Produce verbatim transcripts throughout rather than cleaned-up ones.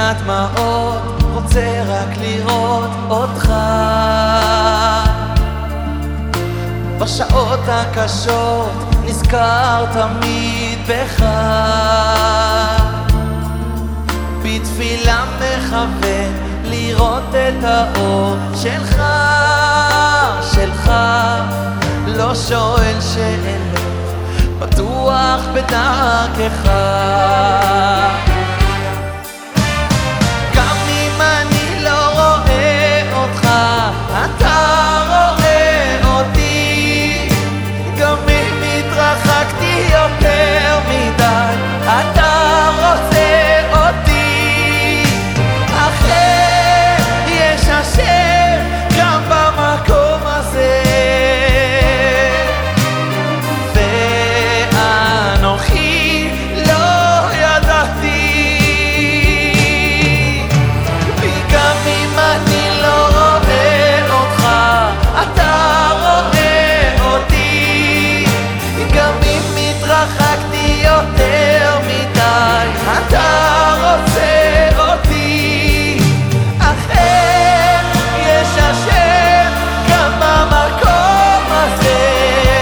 הדמעות רוצה רק לראות אותך בשעות הקשות נזכר תמיד בך בתפילה מכוון לראות את האור שלך שלך לא שואל שאלות בטוח בדרכך אתה רואה אותי גם אם התרחקתי יותר מדי אתה רוצה אותי אחר יש השם גם במקום הזה ואנוכי לא ידעתי וגם אם אני לא אתה רואה אותי גם אם התרחקתי יותר מדי אתה רוצה אותי אחר יש השם גם במקום הזה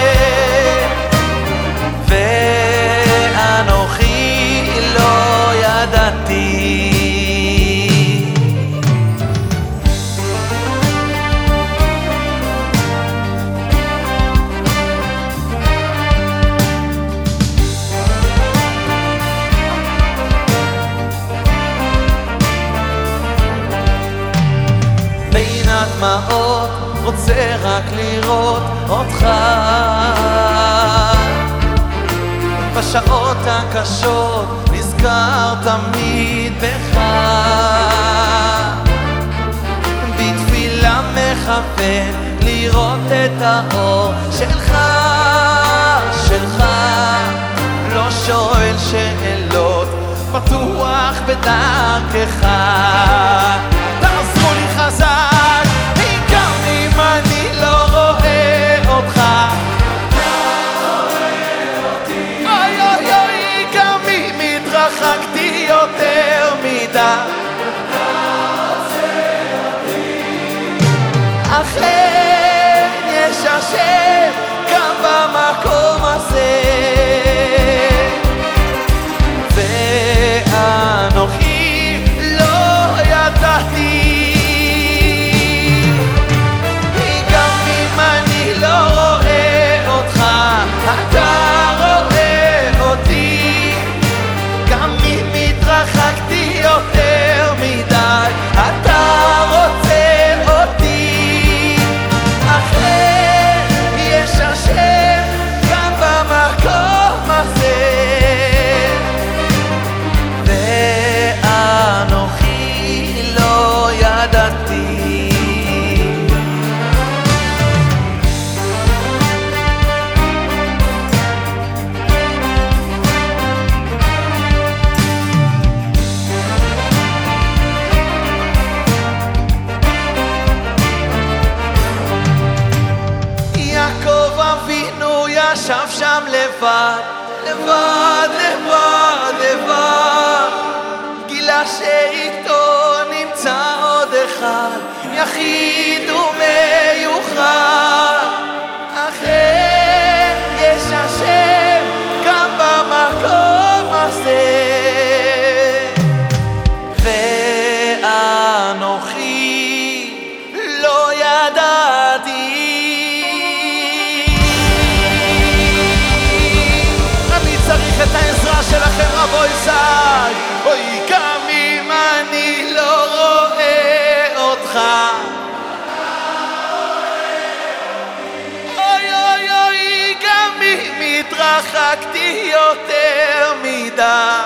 ואנוכי לא ידעתי הדמעות רוצה רק לראות אותך בשעות הקשות נזכר תמיד בך בתפילה מכוון לראות את האור שלך שלך לא שואל שאלות בטוח בדרכך תעזרו לי חזק אני לא רואה אותך אתה רואה אותי אוי אוי אוי גם אם התרחקתי יותר מדי אתה רוצה אותי אחר יש השם גם במקום הזה ואנוכי לא ידעתי אתה רואה אותי גם אם התרחקתי יותר מדי אתה רוצה אותי אחר יש השם גם במקום הזה ואנוכי לא ידעתי ישב שם לבד, לבד, לבד, לבד גילה שאיתו נמצא עוד אחד יחיד ומיוחד אחר יש השם גם במקום הזה ואנוכי לא ידעתי צריך את העזרה שלכם רבוי זי אוי גם אם אני לא רואה אותך אוי אוי אוי גם אם התרחקתי יותר מדי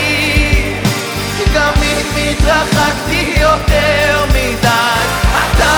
התרחקתי יותר מדי אתה